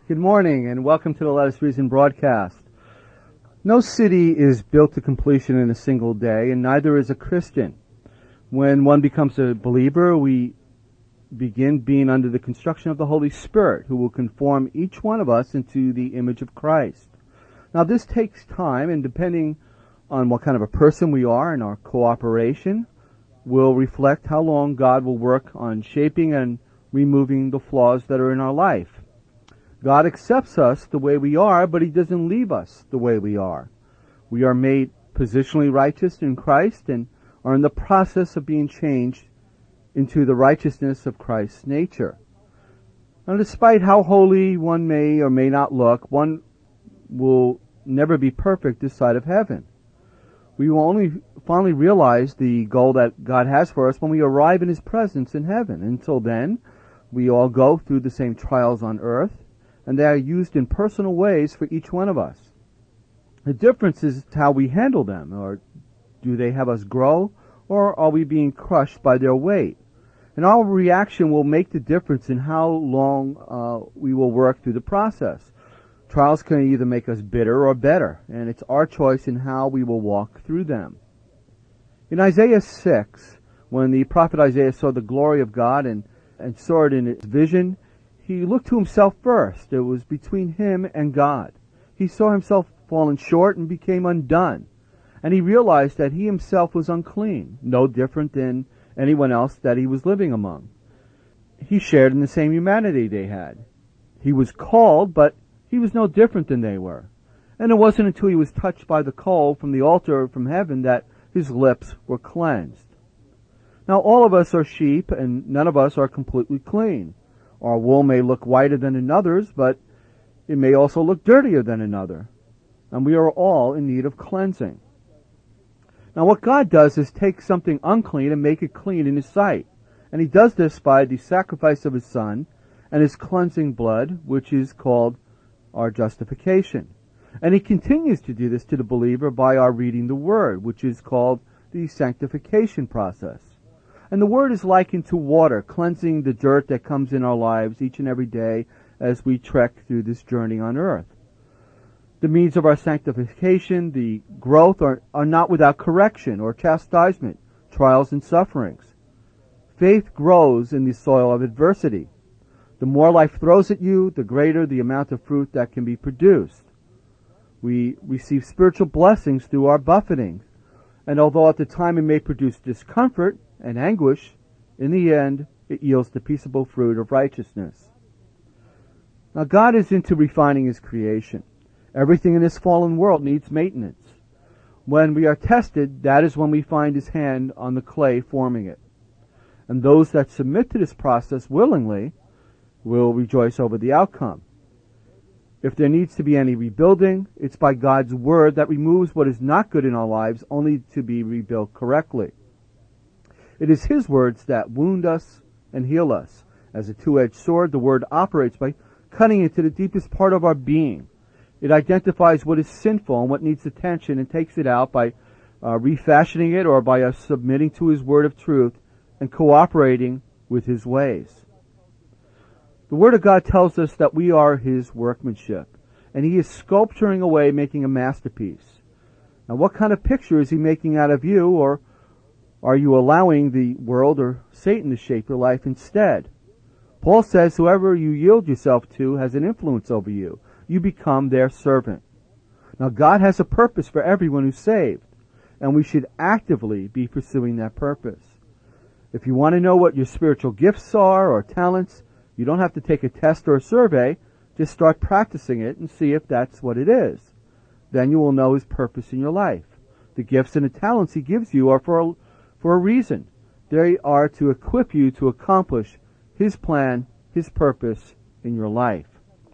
Good morning and welcome to the Let Us Reason broadcast. No city is built to completion in a single day, and neither is a Christian. When one becomes a believer, we begin being under the construction of the Holy Spirit, who will conform each one of us into the image of Christ. Now this takes time, and depending on what kind of a person we are and our cooperation, will reflect how long God will work on shaping and removing the flaws that are in our life. God accepts us the way we are, but He doesn't leave us the way we are. We are made positionally righteous in Christ and are in the process of being changed into the righteousness of Christ's nature. Now, despite how holy one may or may not look, one will never be perfect this side of heaven. We will only finally realize the goal that God has for us when we arrive in His presence in heaven. Until then, we all go through the same trials on earth, and they are used in personal ways for each one of us. The difference is how we handle them, or do they have us grow, or are we being crushed by their weight? And our reaction will make the difference in how long we will work through the process. Trials can either make us bitter or better, and it's our choice in how we will walk through them. In Isaiah 6, when the prophet Isaiah saw the glory of God and saw it in his vision, he looked to himself first. It was between him and God. He saw himself fallen short and became undone. And he realized that he himself was unclean, no different than anyone else that he was living among. He shared in the same humanity they had. He was called, but he was no different than they were. And it wasn't until he was touched by the coal from the altar from heaven that his lips were cleansed. Now all of us are sheep, and none of us are completely clean. Our wool may look whiter than another's, but it may also look dirtier than another. And we are all in need of cleansing. Now what God does is take something unclean and make it clean in His sight. And He does this by the sacrifice of His Son and His cleansing blood, which is called our justification. And He continues to do this to the believer by our reading the Word, which is called the sanctification process. And the Word is likened to water, cleansing the dirt that comes in our lives each and every day as we trek through this journey on earth. The means of our sanctification, the growth, are not without correction or chastisement, trials and sufferings. Faith grows in the soil of adversity. The more life throws at you, the greater the amount of fruit that can be produced. We receive spiritual blessings through our buffetings, and although at the time it may produce discomfort and anguish, in the end it yields the peaceable fruit of righteousness. Now God is into refining His creation. Everything in this fallen world needs maintenance. When we are tested, that is when we find His hand on the clay forming it. And those that submit to this process willingly will rejoice over the outcome. If there needs to be any rebuilding, it's by God's Word that removes what is not good in our lives only to be rebuilt correctly. It is His words that wound us and heal us. As a two-edged sword, the Word operates by cutting into the deepest part of our being. It identifies what is sinful and what needs attention and takes it out by refashioning it or by us submitting to His Word of truth and cooperating with His ways. The Word of God tells us that we are His workmanship, and He is sculpturing away, making a masterpiece. Now, what kind of picture is He making out of you, or are you allowing the world or Satan to shape your life instead? Paul says whoever you yield yourself to has an influence over you. You become their servant. Now, God has a purpose for everyone who's saved, and we should actively be pursuing that purpose. If you want to know what your spiritual gifts are or talents, you don't have to take a test or a survey. Just start practicing it and see if that's what it is. Then you will know His purpose in your life. The gifts and the talents He gives you are for a reason. They are to equip you to accomplish His plan, His purpose in your life.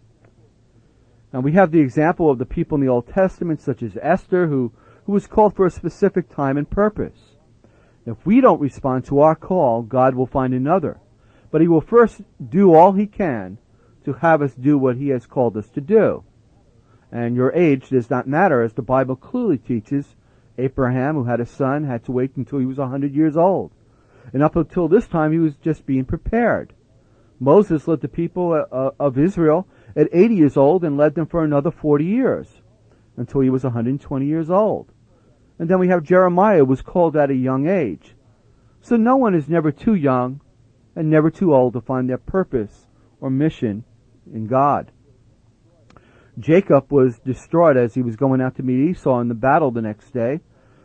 Now we have the example of the people in the Old Testament, such as Esther, who was called for a specific time and purpose. If we don't respond to our call, God will find another. But He will first do all He can to have us do what He has called us to do. And your age does not matter, as the Bible clearly teaches. Abraham, who had a son, had to wait until he was 100 years old. And up until this time, he was just being prepared. Moses led the people of Israel at 80 years old and led them for another 40 years until he was 120 years old. And then we have Jeremiah, who was called at a young age. So no one is never too young and never too old to find their purpose or mission in God. Jacob was distraught as he was going out to meet Esau in the battle the next day.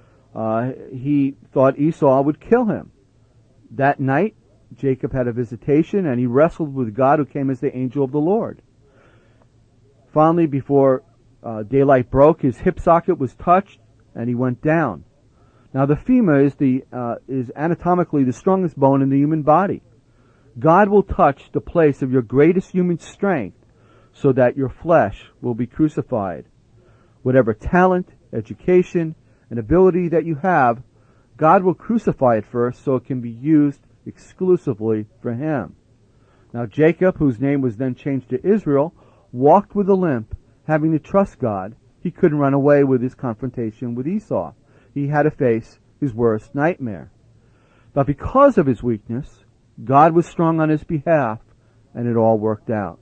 He thought Esau would kill him. That night, Jacob had a visitation and he wrestled with God, who came as the angel of the Lord. Finally, before daylight broke, his hip socket was touched and he went down. Now the femur is anatomically the strongest bone in the human body. God will touch the place of your greatest human strength so that your flesh will be crucified. Whatever talent, education, and ability that you have, God will crucify it first so it can be used exclusively for Him. Now Jacob, whose name was then changed to Israel, walked with a limp, having to trust God. He couldn't run away with his confrontation with Esau. He had to face his worst nightmare. But because of his weakness, God was strong on his behalf, and it all worked out.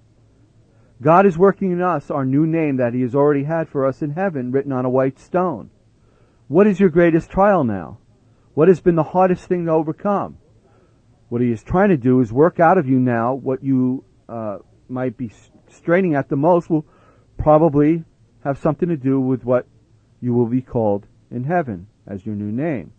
God is working in us our new name that He has already had for us in heaven, written on a white stone. What is your greatest trial now? What has been the hardest thing to overcome? What He is trying to do is work out of you now what you might be straining at the most will probably have something to do with what you will be called in heaven as your new name.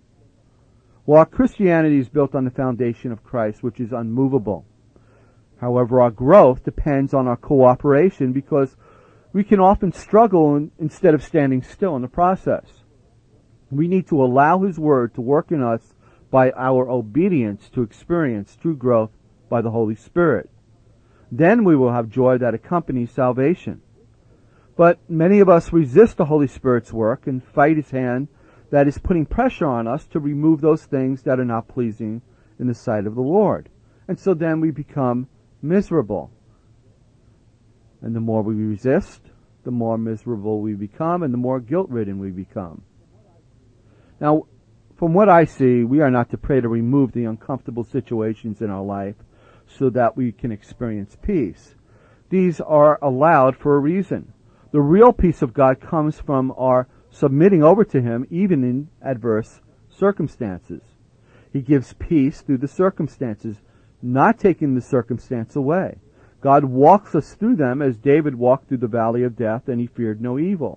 Well, our Christianity is built on the foundation of Christ, which is unmovable. However, our growth depends on our cooperation because we can often struggle instead of standing still in the process. We need to allow His Word to work in us by our obedience to experience true growth by the Holy Spirit. Then we will have joy that accompanies salvation. But many of us resist the Holy Spirit's work and fight His hand that is putting pressure on us to remove those things that are not pleasing in the sight of the Lord. And so then we become miserable. And the more we resist, the more miserable we become and the more guilt-ridden we become. Now, from what I see, we are not to pray to remove the uncomfortable situations in our life so that we can experience peace. These are allowed for a reason. The real peace of God comes from our submitting over to Him even in adverse circumstances. He gives peace through the circumstances, not taking the circumstance away. God walks us through them as David walked through the valley of death and he feared no evil.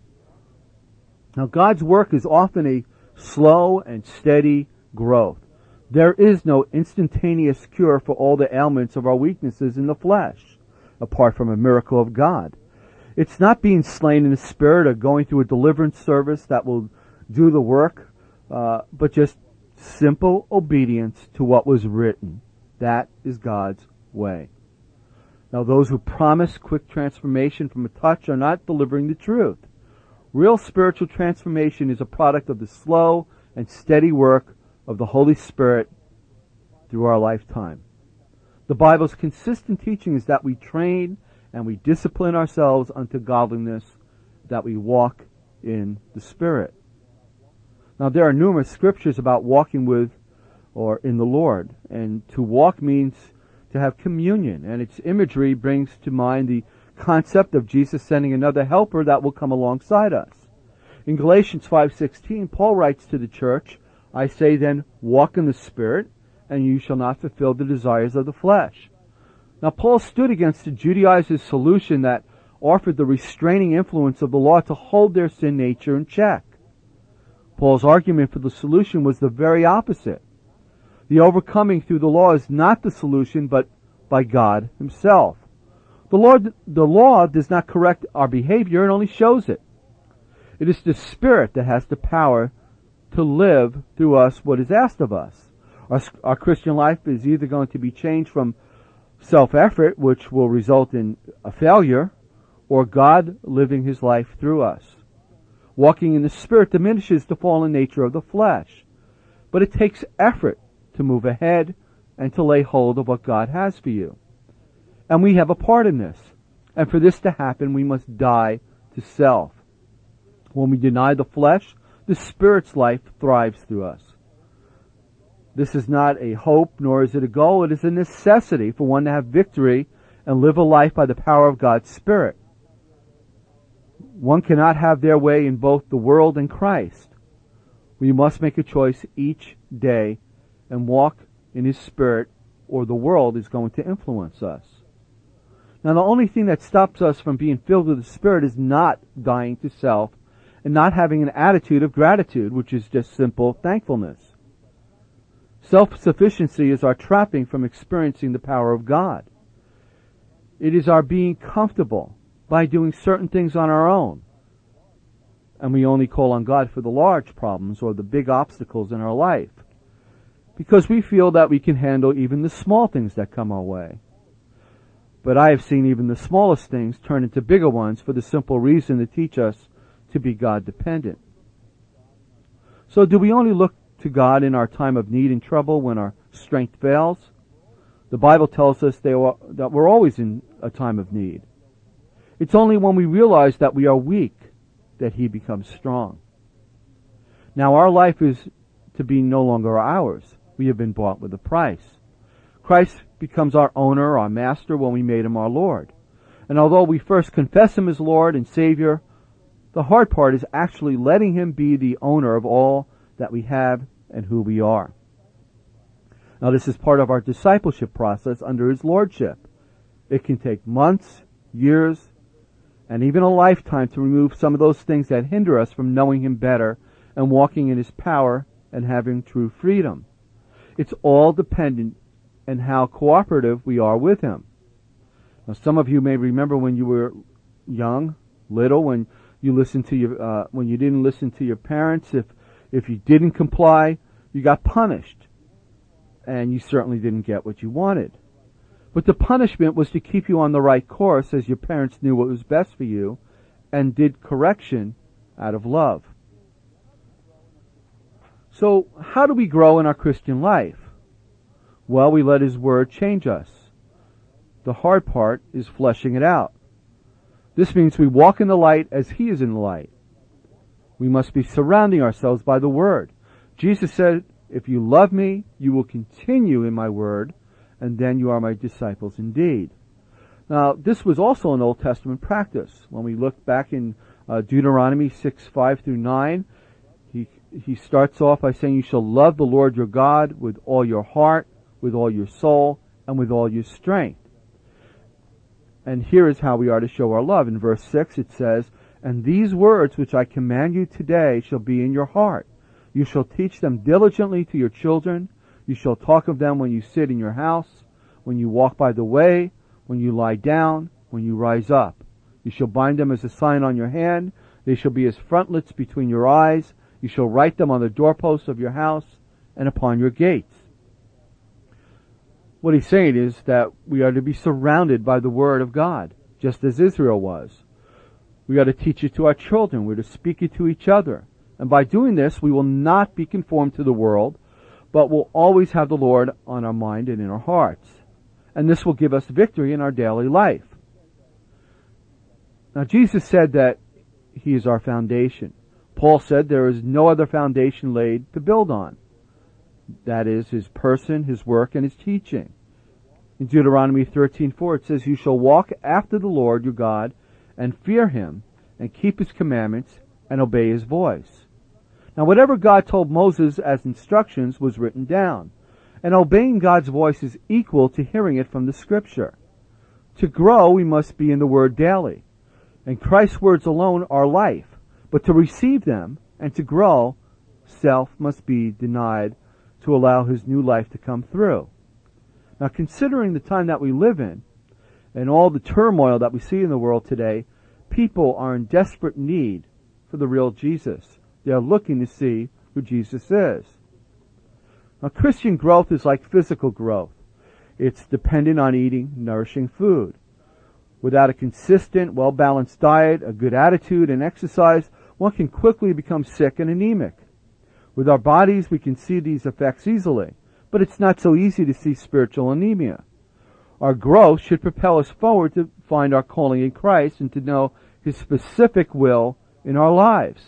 Now God's work is often a slow and steady growth. There is no instantaneous cure for all the ailments of our weaknesses in the flesh, apart from a miracle of God. It's not being slain in the spirit or going through a deliverance service that will do the work, but just simple obedience to what was written. That is God's way. Now, those who promise quick transformation from a touch are not delivering the truth. Real spiritual transformation is a product of the slow and steady work of the Holy Spirit through our lifetime. The Bible's consistent teaching is that we train and we discipline ourselves unto godliness, that we walk in the Spirit. Now, there are numerous scriptures about walking with or in the Lord, and to walk means to have communion, and its imagery brings to mind the concept of Jesus sending another helper that will come alongside us. In Galatians 5:16, Paul writes to the church, I say then, walk in the Spirit, and you shall not fulfill the desires of the flesh. Now, Paul stood against the Judaizers' solution that offered the restraining influence of the law to hold their sin nature in check. Paul's argument for the solution was the very opposite. The overcoming through the law is not the solution, but by God Himself. The law does not correct our behavior, it only shows it. It is the Spirit that has the power to live through us what is asked of us. Our Christian life is either going to be changed from self-effort, which will result in a failure, or God living His life through us. Walking in the Spirit diminishes the fallen nature of the flesh, but it takes effort to move ahead and to lay hold of what God has for you. And we have a part in this. And for this to happen, we must die to self. When we deny the flesh, the Spirit's life thrives through us. This is not a hope, nor is it a goal. It is a necessity for one to have victory and live a life by the power of God's Spirit. One cannot have their way in both the world and Christ. We must make a choice each day and walk in His Spirit, or the world is going to influence us. Now, the only thing that stops us from being filled with the Spirit is not dying to self and not having an attitude of gratitude, which is just simple thankfulness. Self-sufficiency is our trapping from experiencing the power of God. It is our being comfortable by doing certain things on our own. And we only call on God for the large problems or the big obstacles in our life, because we feel that we can handle even the small things that come our way. But I have seen even the smallest things turn into bigger ones for the simple reason to teach us to be God-dependent. So do we only look to God in our time of need and trouble when our strength fails? The Bible tells us that we're always in a time of need. It's only when we realize that we are weak that He becomes strong. Now, our life is to be no longer ours. We have been bought with a price. Christ becomes our owner, our master, when we made Him our Lord. And although we first confess Him as Lord and Savior, the hard part is actually letting Him be the owner of all that we have and who we are. Now, this is part of our discipleship process under His Lordship. It can take months, years, and even a lifetime to remove some of those things that hinder us from knowing Him better and walking in His power and having true freedom. It's all dependent on how cooperative we are with Him. Now, some of you may remember when you were young, little, when you when you didn't listen to your parents. If you didn't comply, you got punished, and you certainly didn't get what you wanted. But the punishment was to keep you on the right course, as your parents knew what was best for you and did correction out of love. So how do we grow in our Christian life? Well, we let His Word change us. The hard part is fleshing it out. This means we walk in the light as He is in the light. We must be surrounding ourselves by the Word. Jesus said, "If you love me, you will continue in my Word, and then you are my disciples indeed." Now, this was also an Old Testament practice. When we look back in Deuteronomy 6:5-9, he starts off by saying, "You shall love the Lord your God with all your heart, with all your soul, and with all your strength." And here is how we are to show our love. In verse 6 it says, "And these words which I command you today shall be in your heart. You shall teach them diligently to your children. You shall talk of them when you sit in your house, when you walk by the way, when you lie down, when you rise up. You shall bind them as a sign on your hand. They shall be as frontlets between your eyes. You shall write them on the doorposts of your house and upon your gates." What he's saying is that we are to be surrounded by the Word of God, just as Israel was. We are to teach it to our children. We're to speak it to each other. And by doing this, we will not be conformed to the world, but will always have the Lord on our mind and in our hearts. And this will give us victory in our daily life. Now, Jesus said that He is our foundation. Paul said there is no other foundation laid to build on. That is, His person, His work, and His teaching. In Deuteronomy 13:4 it says, "You shall walk after the Lord your God, and fear Him, and keep His commandments, and obey His voice." Now, whatever God told Moses as instructions was written down, and obeying God's voice is equal to hearing it from the Scripture. To grow, we must be in the Word daily, and Christ's words alone are life. But to receive them and to grow, self must be denied to allow His new life to come through. Now, considering the time that we live in and all the turmoil that we see in the world today, people are in desperate need for the real Jesus. They are looking to see who Jesus is. Now, Christian growth is like physical growth. It's dependent on eating nourishing food. Without a consistent, well-balanced diet, a good attitude, and exercise, one can quickly become sick and anemic. With our bodies, we can see these effects easily, but it's not so easy to see spiritual anemia. Our growth should propel us forward to find our calling in Christ and to know His specific will in our lives.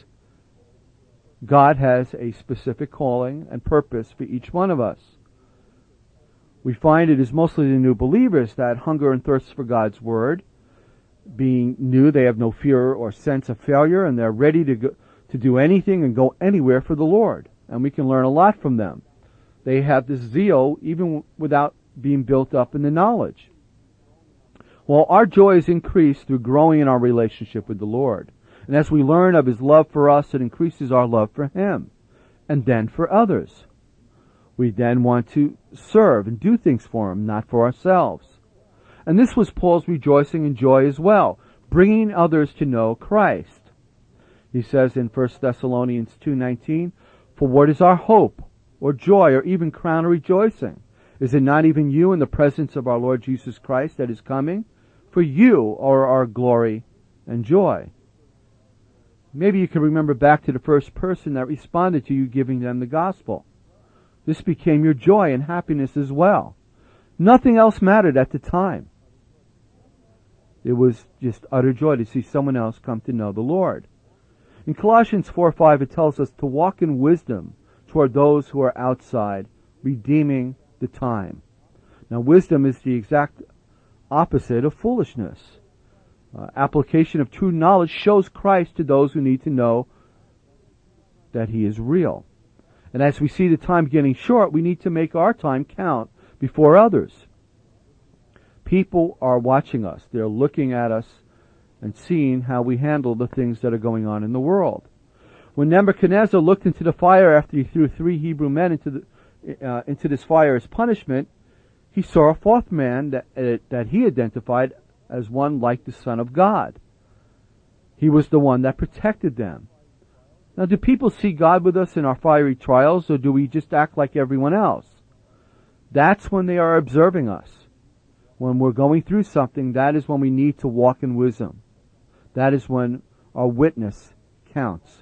God has a specific calling and purpose for each one of us. We find it is mostly the new believers that hunger and thirst for God's Word. Being new, they have no fear or sense of failure, and they're ready to do anything and go anywhere for the Lord. And we can learn a lot from them. They have this zeal even without being built up in the knowledge. Well, our joy is increased through growing in our relationship with the Lord. And as we learn of His love for us, it increases our love for Him, and then for others. We then want to serve and do things for Him, not for ourselves. And this was Paul's rejoicing and joy as well, bringing others to know Christ. He says in 1 Thessalonians 2:19, "For what is our hope, or joy, or even crown of rejoicing? Is it not even you in the presence of our Lord Jesus Christ that is coming? For you are our glory and joy." Maybe you can remember back to the first person that responded to you giving them the gospel. This became your joy and happiness as well. Nothing else mattered at the time. It was just utter joy to see someone else come to know the Lord. In Colossians 4:5, it tells us to walk in wisdom toward those who are outside, redeeming the time. Now, wisdom is the exact opposite of foolishness. Application of true knowledge shows Christ to those who need to know that He is real. And as we see the time getting short, we need to make our time count before others. People are watching us. They're looking at us and seeing how we handle the things that are going on in the world. When Nebuchadnezzar looked into the fire after he threw 3 Hebrew men into this fire as punishment, he saw a fourth man that he identified as one like the Son of God. He was the one that protected them. Now, do people see God with us in our fiery trials, or do we just act like everyone else? That's when they are observing us. When we're going through something, that is when we need to walk in wisdom. That is when our witness counts.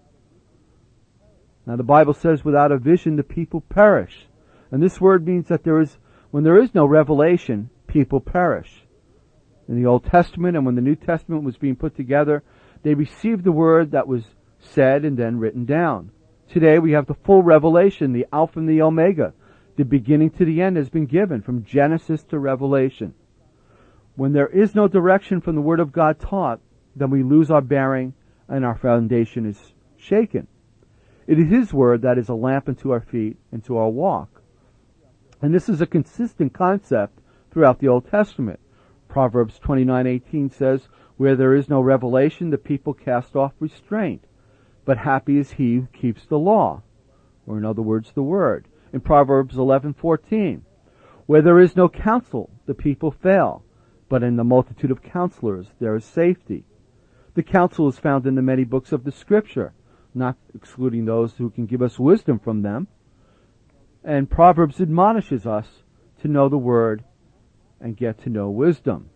Now, the Bible says, without a vision, the people perish. And this word means that when there is no revelation, people perish. In the Old Testament and when the New Testament was being put together, they received the word that was said and then written down. Today we have the full revelation, the Alpha and the Omega. The beginning to the end has been given from Genesis to Revelation. When there is no direction from the Word of God taught, then we lose our bearing and our foundation is shaken. It is His Word that is a lamp unto our feet and to our walk. And this is a consistent concept throughout the Old Testament. Proverbs 29:18 says, "Where there is no revelation, the people cast off restraint. But happy is he who keeps the law," or in other words, the Word. In Proverbs 11:14, "Where there is no counsel, the people fail, but in the multitude of counselors there is safety." The counsel is found in the many books of the Scripture, not excluding those who can give us wisdom from them. And Proverbs admonishes us to know the Word and get to know wisdom.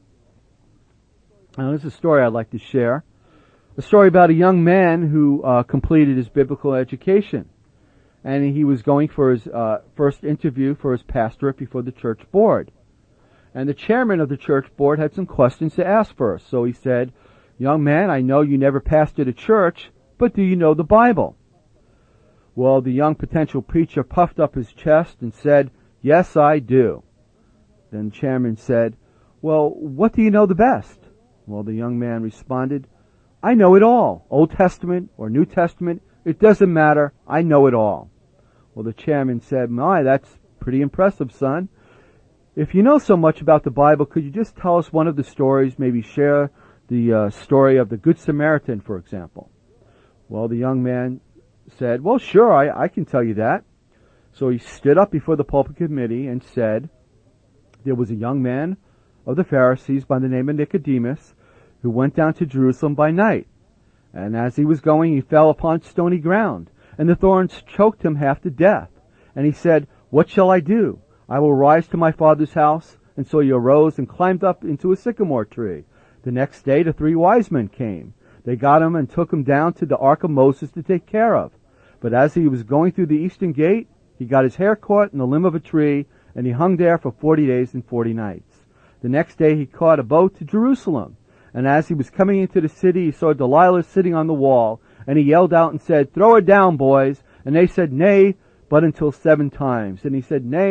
Now, this is a story I'd like to share. A story about a young man who completed his biblical education. And he was going for his first interview for his pastorate before the church board. And the chairman of the church board had some questions to ask first. So he said, "Young man, I know you never pastored a church, but do you know the Bible?" Well, the young potential preacher puffed up his chest and said, "Yes, I do." Then the chairman said, "Well, what do you know the best?" Well, the young man responded, "I know it all. Old Testament or New Testament, it doesn't matter. I know it all." Well, the chairman said, "My, that's pretty impressive, son. If you know so much about the Bible, could you just tell us one of the stories, maybe share the story of the Good Samaritan, for example?" Well, the young man said, "Well, sure, I can tell you that." So he stood up before the pulpit committee and said, "There was a young man of the Pharisees by the name of Nicodemus who went down to Jerusalem by night. And as he was going, he fell upon stony ground, and the thorns choked him half to death. And he said, 'What shall I do? I will rise to my father's house.' And so he arose and climbed up into a sycamore tree. The next day the 3 wise men came. They got him and took him down to the ark of Moses to take care of. But as he was going through the eastern gate, he got his hair caught in the limb of a tree, and he hung there for 40 days and 40 nights. The next day he caught a boat to Jerusalem. And as he was coming into the city, he saw Delilah sitting on the wall, and he yelled out and said, 'Throw her down, boys.' And they said, 'Nay, but until 7 times.' And he said, 'Nay,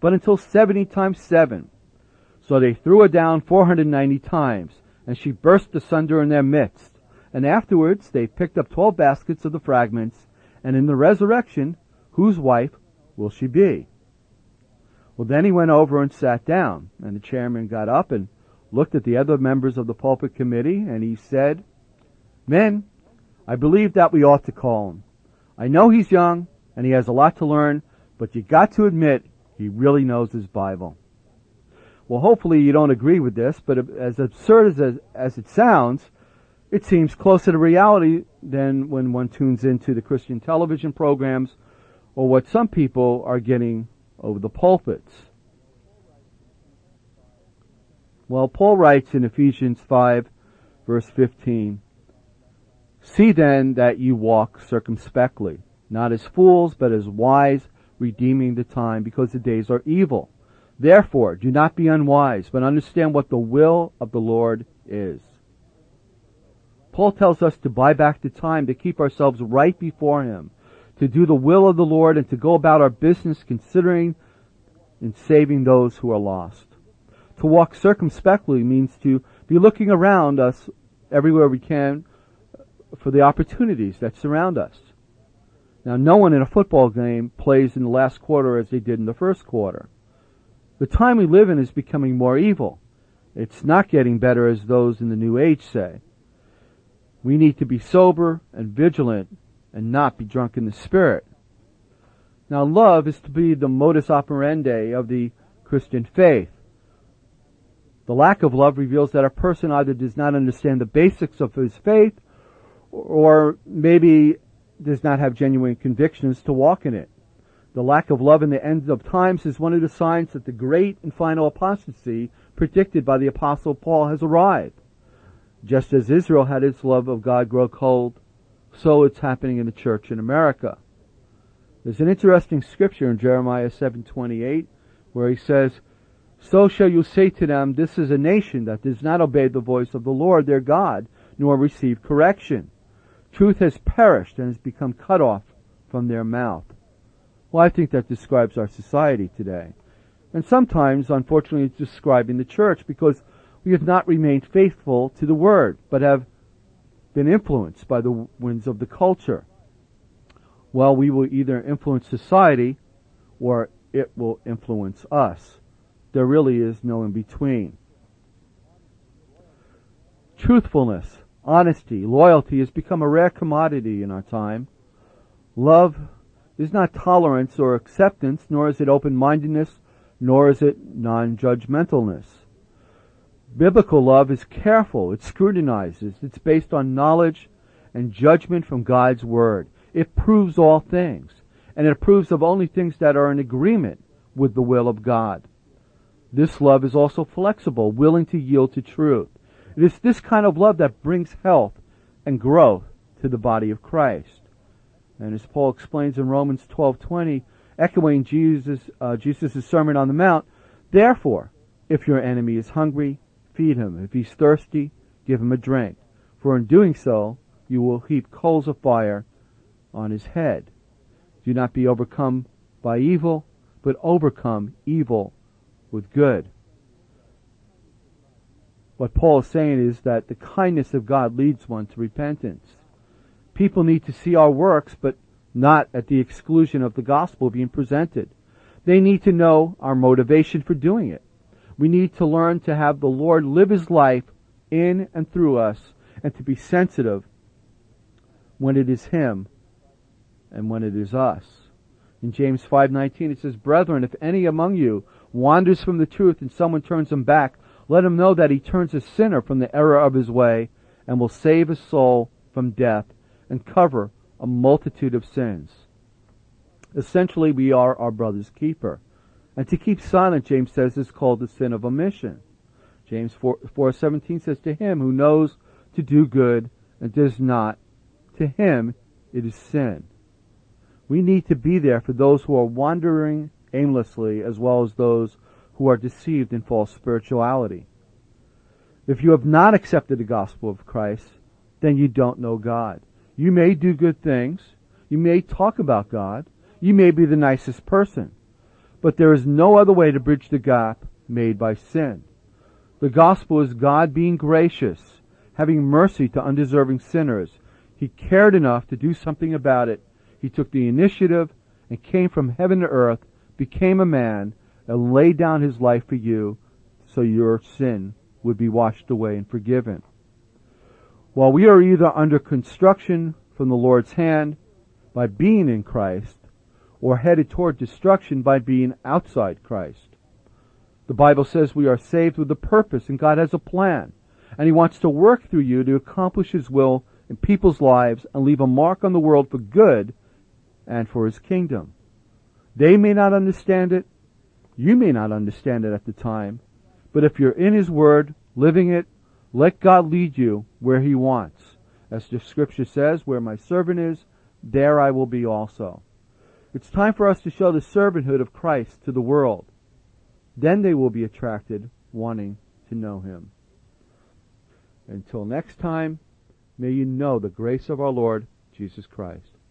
but until 70 times 7. So they threw her down 490 times, and she burst asunder in their midst. And afterwards they picked up 12 baskets of the fragments, and in the resurrection, whose wife will she be? Well, then he went over and sat down, and the chairman got up and looked at the other members of the pulpit committee, and he said, "Men, I believe that we ought to call him. I know he's young, and he has a lot to learn, but you got to admit he really knows his Bible." Well, hopefully you don't agree with this, but as absurd as it sounds, it seems closer to reality than when one tunes into the Christian television programs or what some people are getting over the pulpits. Well, Paul writes in Ephesians 5, verse 15, "See then that you walk circumspectly, not as fools, but as wise, redeeming the time, because the days are evil. Therefore, do not be unwise, but understand what the will of the Lord is." Paul tells us to buy back the time, to keep ourselves right before Him, to do the will of the Lord, and to go about our business considering and saving those who are lost. To walk circumspectly means to be looking around us everywhere we can for the opportunities that surround us. Now, no one in a football game plays in the last quarter as they did in the first quarter. The time we live in is becoming more evil. It's not getting better, as those in the New Age say. We need to be sober and vigilant and not be drunk in the Spirit. Now, love is to be the modus operandi of the Christian faith. The lack of love reveals that a person either does not understand the basics of his faith or maybe does not have genuine convictions to walk in it. The lack of love in the end of times is one of the signs that the great and final apostasy predicted by the Apostle Paul has arrived. Just as Israel had its love of God grow cold, so it's happening in the church in America. There's an interesting scripture in Jeremiah 7:28 where he says, "So shall you say to them, this is a nation that does not obey the voice of the Lord their God, nor receive correction. Truth has perished and has become cut off from their mouth." Well, I think that describes our society today. And sometimes, unfortunately, it's describing the church because we have not remained faithful to the Word, but have been influenced by the winds of the culture. Well, we will either influence society or it will influence us. There really is no in between. Truthfulness, honesty, loyalty has become a rare commodity in our time. Love is not tolerance or acceptance, nor is it open-mindedness, nor is it non-judgmentalness. Biblical love is careful, it scrutinizes, it's based on knowledge and judgment from God's Word. It proves all things, and it approves of only things that are in agreement with the will of God. This love is also flexible, willing to yield to truth. It is this kind of love that brings health and growth to the body of Christ. And as Paul explains in Romans 12:20, echoing Jesus' Sermon on the Mount, "Therefore, if your enemy is hungry, feed him. If he's thirsty, give him a drink. For in doing so, you will heap coals of fire on his head. Do not be overcome by evil, but overcome evil with good." What Paul is saying is that the kindness of God leads one to repentance. People need to see our works, but not at the exclusion of the gospel being presented. They need to know our motivation for doing it. We need to learn to have the Lord live His life in and through us, and to be sensitive when it is Him and when it is us. In James 5:19 it says, "Brethren, if any among you wanders from the truth and someone turns him back, let him know that he turns a sinner from the error of his way and will save his soul from death and cover a multitude of sins." Essentially, we are our brother's keeper. And to keep silent, James says, is called the sin of omission. James 4:17 says, "To him who knows to do good and does not, to him it is sin." We need to be there for those who are wandering aimlessly, as well as those who are deceived in false spirituality. If you have not accepted the gospel of Christ, then you don't know God. You may do good things. You may talk about God. You may be the nicest person. But there is no other way to bridge the gap made by sin. The gospel is God being gracious, having mercy to undeserving sinners. He cared enough to do something about it. He took the initiative and came from heaven to earth, became a man, and laid down his life for you so your sin would be washed away and forgiven. While we are either under construction from the Lord's hand by being in Christ, or headed toward destruction by being outside Christ. The Bible says we are saved with a purpose, and God has a plan, and He wants to work through you to accomplish His will in people's lives and leave a mark on the world for good and for His kingdom. They may not understand it, you may not understand it at the time, but if you're in His Word, living it, let God lead you where He wants. As the Scripture says, where my servant is, there I will be also. It's time for us to show the servanthood of Christ to the world. Then they will be attracted, wanting to know Him. Until next time, may you know the grace of our Lord Jesus Christ.